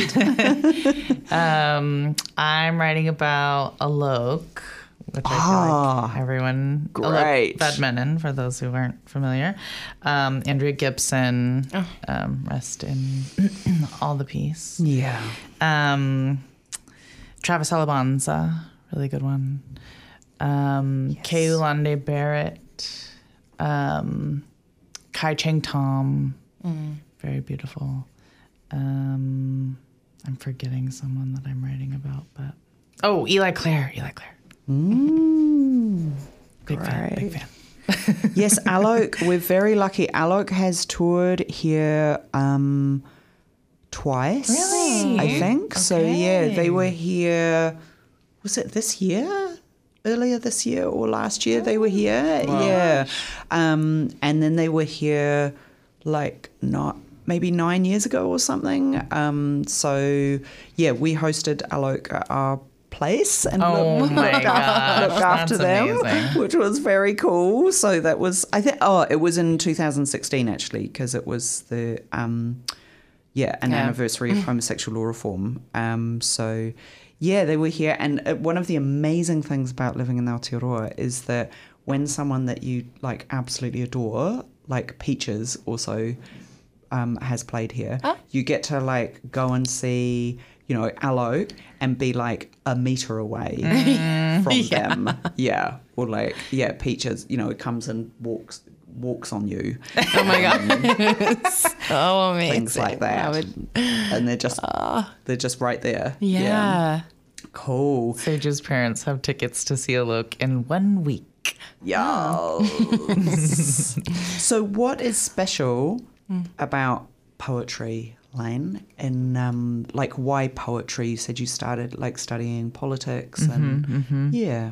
S5: um, I'm writing about Alok, which I feel
S2: oh,
S5: like everyone
S2: great.
S5: Alok Vedmenon, for those who aren't familiar. Um, Andrea Gibson, oh. um, rest in all the peace.
S2: Yeah.
S5: Um, Travis Alabanza, really good one. Um, yes. Keulande Barrett, um, Kai Cheng Tom, mm. very beautiful. Um, I'm forgetting someone that I'm writing about, but oh, Eli Clare, Eli Clare.
S2: Mm,
S5: big
S2: great.
S5: fan, big fan.
S2: Yes, Alok, we're very lucky. Alok has toured here um, twice.
S5: Really?
S2: I think. Okay. So, yeah, they were here, was it this year? Earlier this year or last year they were here. Wow. Yeah. Um, and then they were here like not maybe nine years ago or something. Um, so, yeah, we hosted Alok at our place and
S5: oh
S2: looked,
S5: my
S2: looked, after, looked after them,
S5: amazing.
S2: Which was very cool. So that was, I think, oh, it was in two thousand sixteen actually, because it was the, um, yeah, an yeah. anniversary of homosexual law reform. Um, so, yeah, they were here. And one of the amazing things about living in Aotearoa is that when someone that you like absolutely adore, like Peaches also um, has played here, oh. you get to like go and see, you know, Alok and be like a metre away mm. from yeah. them. Yeah. Or like, yeah, Peaches, you know, it comes and walks walks on you.
S4: Oh my god. So amazing.
S2: Things like that. Would... And they're just uh, they're just right there.
S4: Yeah. yeah.
S2: Cool.
S5: Sage's parents have tickets to see Alok in one week.
S2: Yes. So what is special mm. about poetry, Lane? And um, like why poetry? You said you started like studying politics and
S5: mm-hmm, mm-hmm.
S2: yeah.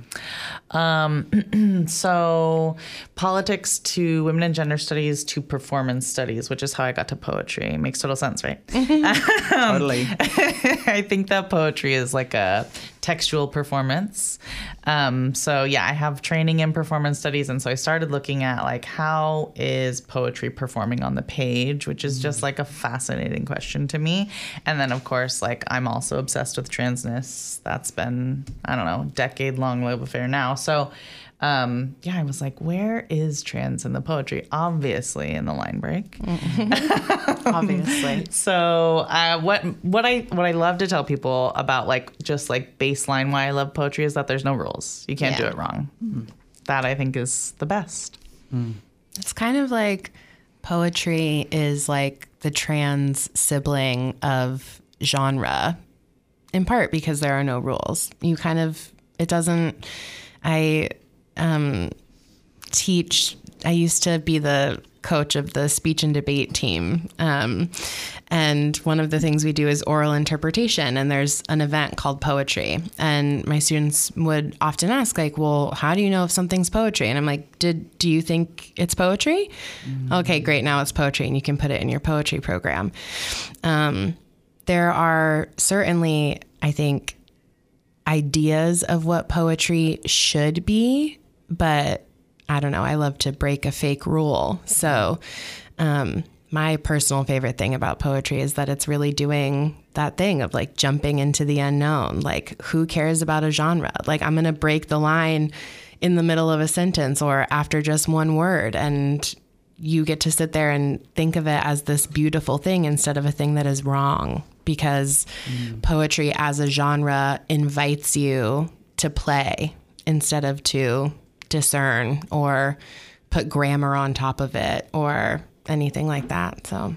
S5: Um, so politics to women and gender studies to performance studies, which is how I got to poetry. Makes total sense, right? um,
S2: totally.
S5: I think that poetry is like a textual performance. Um, so yeah, I have training in performance studies. And so I started looking at like, how is poetry performing on the page, which is just like a fascinating question to me. And then of course, like I'm also obsessed with transness. That's been, I don't know, decade long love affair now. So um, yeah, I was like, where is trans in the poetry? Obviously in the line break.
S4: Obviously.
S5: So uh, what what I what I love to tell people about like just like baseline why I love poetry is that there's no rules. You can't yeah. do it wrong. Mm. That I think is the best.
S2: Mm.
S4: It's kind of like poetry is like the trans sibling of genre, in part because there are no rules. You kind of, it doesn't, I um, teach, I used to be the coach of the speech and debate team. Um, and one of the things we do is oral interpretation. And there's an event called poetry. And my students would often ask, like, well, how do you know if something's poetry? And I'm like, Did do you think it's poetry? Mm-hmm. Okay, great. Now it's poetry and you can put it in your poetry program. Um, there are certainly, I think, ideas of what poetry should be, but I don't know. I love to break a fake rule. So um, my personal favorite thing about poetry is that it's really doing that thing of like jumping into the unknown. Like, who cares about a genre? Like, I'm going to break the line in the middle of a sentence or after just one word. And you get to sit there and think of it as this beautiful thing instead of a thing that is wrong. Because mm. poetry as a genre invites you to play instead of to discern or put grammar on top of it or anything like that. So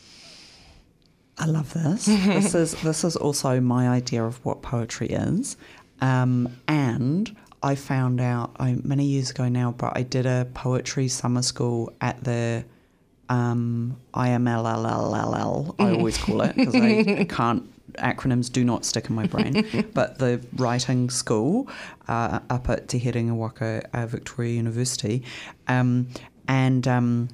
S2: I love this. this is this is also my idea of what poetry is. Um, and I found out I, many years ago now, but I did a poetry summer school at the um, I M L L L L L, I always call it, because I can't, acronyms do not stick in my brain, but the writing school uh, up at Te Herenga Waka, uh, Victoria University. Um, and um,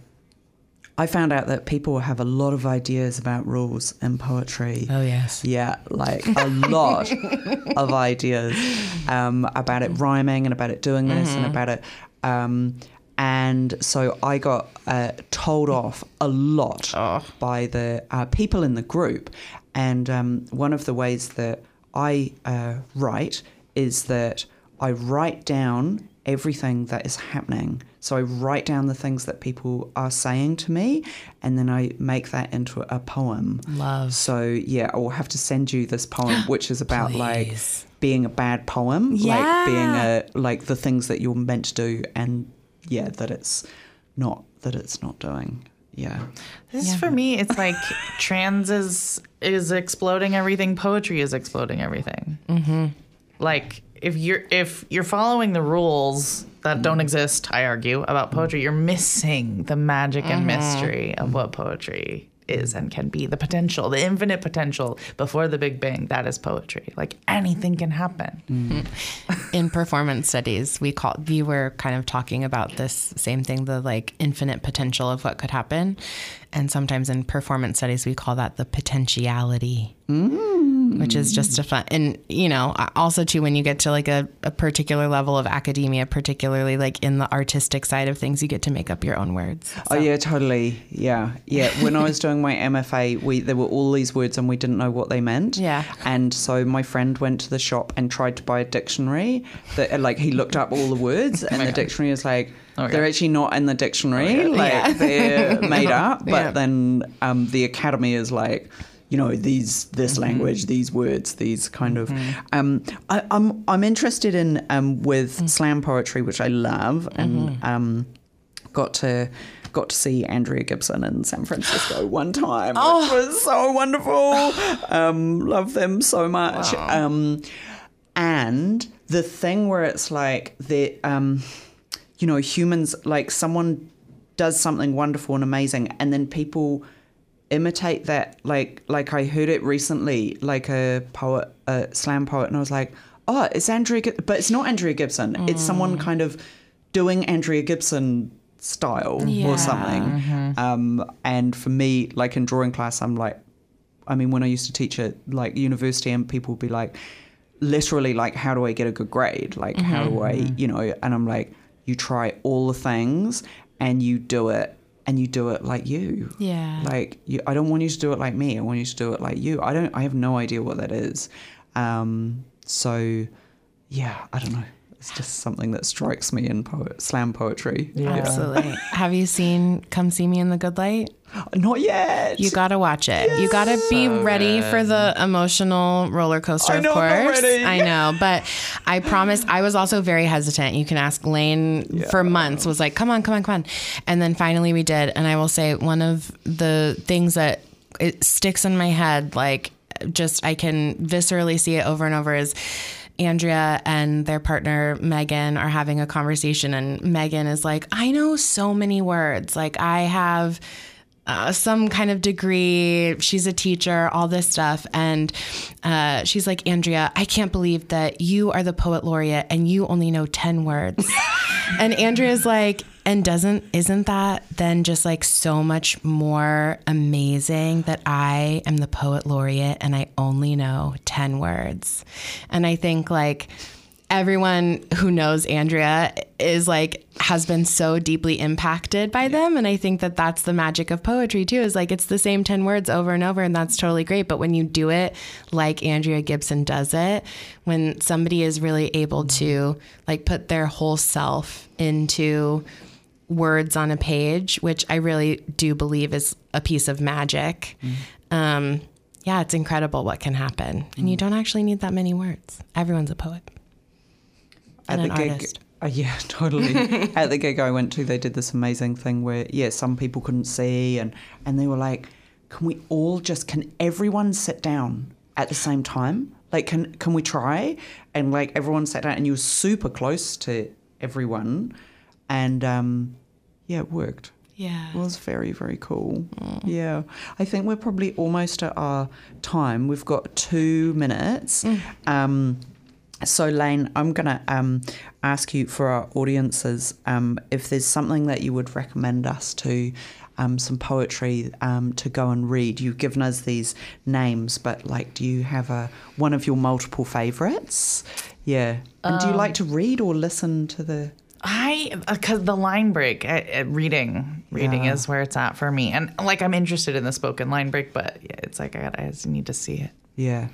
S2: I found out that people have a lot of ideas about rules in poetry.
S4: Oh, yes.
S2: Yeah, like a lot of ideas um, about it rhyming and about it doing this mm-hmm. and about it... Um, And so I got uh, told off a lot oh. by the uh, people in the group. And um, one of the ways that I uh, write is that I write down everything that is happening. So I write down the things that people are saying to me, and then I make that into a poem.
S4: Love.
S2: So, yeah, I will have to send you this poem, which is about, like, being a bad poem.
S4: Yeah.
S2: Like, being a, like, the things that you're meant to do and... yeah, that it's not that it's not doing. Yeah.
S5: This
S4: yeah.
S5: is for me, it's like trans is is exploding everything, poetry is exploding everything. Mm-hmm. Like if you're if you're following the rules that mm-hmm. don't exist, I argue, about poetry, you're missing the magic and mm-hmm. mystery of what poetry is and can be, the potential, the infinite potential before the Big Bang. That is poetry. Like anything can happen.
S4: Mm. In performance studies, we call we were kind of talking about this same thing, the like infinite potential of what could happen. And sometimes in performance studies, we call that the potentiality, mm. which is just a fun. And, you know, also, too, when you get to like a, a particular level of academia, particularly like in the artistic side of things, you get to make up your own words. So.
S2: Oh, yeah, totally. Yeah. Yeah. When I was doing my M F A, we there were all these words and we didn't know what they meant.
S4: Yeah.
S2: And so my friend went to the shop and tried to buy a dictionary that, like, he looked up all the words and oh the God. dictionary is like, oh they're God. actually not in the dictionary. Oh like, yeah. they're made up. But yeah. then um, the academy is like, you know, these this mm-hmm. language, these words, these kind mm-hmm. of. Um, I, I'm I'm interested in um, with mm-hmm. slam poetry, which I love, and mm-hmm. um, got to got to see Andrea Gibson in San Francisco one time, oh. which was so wonderful. um, love them so much. Wow. Um, and the thing where it's like the, um, you know, humans, like someone does something wonderful and amazing, and then people imitate that. Like, like I heard it recently, like a poet, a slam poet, and I was like, oh, it's Andrea, Gib-, but it's not Andrea Gibson. Mm. It's someone kind of doing Andrea Gibson style yeah. or something. Mm-hmm. Um, and for me, like in drawing class, I'm like, I mean, when I used to teach at like university, and people would be like, literally, like, how do I get a good grade? Like, mm-hmm. how do I, you know? And I'm like, you try all the things, and you do it. And you do it like you.
S4: Yeah.
S2: Like, you, I don't want you to do it like me. I want you to do it like you. I don't, I have no idea what that is. Um, so, yeah, I don't know. It's just something that strikes me in poet, slam poetry.
S4: Yeah. Absolutely. Have you seen Come See Me in the Good Light?
S2: Not yet.
S4: You got to watch it. Yes. You got to be so ready good. for the emotional roller coaster,
S2: I know,
S4: of course.
S2: I'm ready.
S4: I know. But I promise, I was also very hesitant. You can ask Lane yeah. for months, was like, come on, come on, come on. And then finally we did. And I will say one of the things that it sticks in my head, like just I can viscerally see it over and over, is Andrea and their partner, Megan, are having a conversation, and Megan is like, I know so many words. Like, I have uh, some kind of degree. She's a teacher, all this stuff. And uh, she's like, Andrea, I can't believe that you are the poet laureate and you only know ten words. And Andrea's like, and doesn't, isn't that then just like so much more amazing that I am the poet laureate and I only know ten words? And I think like everyone who knows Andrea is like, has been so deeply impacted by them. And I think that that's the magic of poetry too, is like, it's the same ten words over and over, and that's totally great. But when you do it like Andrea Gibson does it, when somebody is really able to like put their whole self into words on a page, which I really do believe is a piece of magic. Mm. Um, yeah, it's incredible what can happen. And mm. you don't actually need that many words. Everyone's a poet. And
S2: At
S4: an
S2: the gig,
S4: artist.
S2: Uh, yeah, totally. At the gig I went to, they did this amazing thing where, yeah, some people couldn't see, and, and they were like, can we all just, can everyone sit down at the same time? Like, can can we try? And, like, everyone sat down, and you were super close to everyone. And, um, yeah, it worked.
S4: Yeah.
S2: It was very, very cool. Mm. Yeah. I think we're probably almost at our time. We've got two minutes. Mm. Um, so, Lane, I'm going to um, ask you for our audiences um, if there's something that you would recommend us to, um, some poetry um, to go and read. You've given us these names, but, like, do you have a one of your multiple favourites? Yeah. And um, do you like to read or listen to the...
S5: I, because the line break, at, at reading, reading
S2: Yeah.
S5: is where it's at for me. And like, I'm interested in the spoken line break, but yeah, it's like, I, gotta, I just need to see it.
S2: Yeah.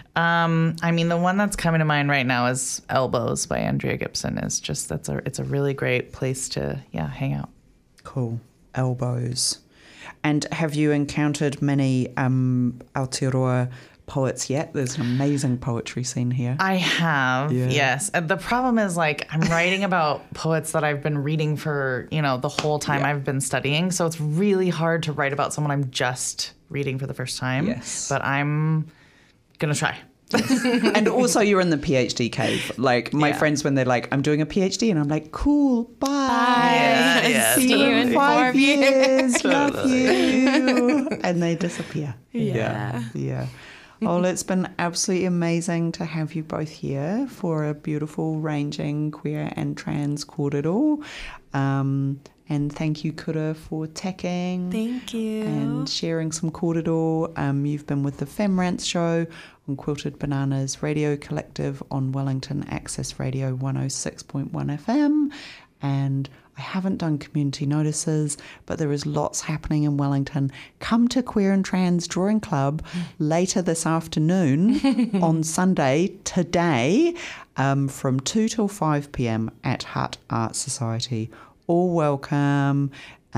S5: Um, I mean, the one that's coming to mind right now is Elbows by Andrea Gibson. Is just, that's a, it's a really great place to, yeah, hang out.
S2: Cool. Elbows. And have you encountered many um, Aotearoa poets yet? There's an amazing poetry scene here.
S5: I have,
S2: Yeah.
S5: yes. And the problem is, like, I'm writing about poets that I've been reading for, you know, the whole time
S2: Yeah.
S5: I've been studying. So it's really hard to write about someone I'm just reading for the first time.
S2: Yes.
S5: But I'm going to try.
S2: And also you're in the PhD cave. Like my
S5: Yeah.
S2: friends when they're like, I'm doing a PhD, and I'm like, cool, bye.
S5: Yeah, yeah,
S2: See you in
S5: totally.
S2: five
S4: Four
S2: years. Love
S5: Totally.
S2: you. And they disappear.
S4: Yeah.
S2: Yeah. Well, it's been absolutely amazing to have you both here for a beautiful, ranging queer and trans kōrero. Um, and thank you, Kura, for teching.
S4: Thank you.
S2: And sharing some kōrero. Um, you've been with the FemRants show on Quilted Bananas Radio Collective on Wellington Access Radio one oh six point one F M. And I haven't done community notices, but there is lots happening in Wellington. Come to Queer and Trans Drawing Club later this afternoon on Sunday, today, um, from two till five p.m. at Hut Art Society. All welcome.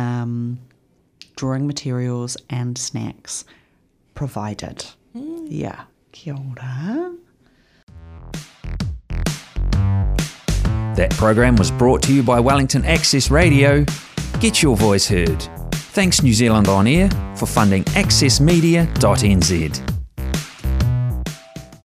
S2: Um, drawing materials and snacks provided. Mm. Yeah. Kia ora.
S1: That program was brought to you by Wellington Access Radio. Get your voice heard. Thanks New Zealand On Air for funding access media dot n z.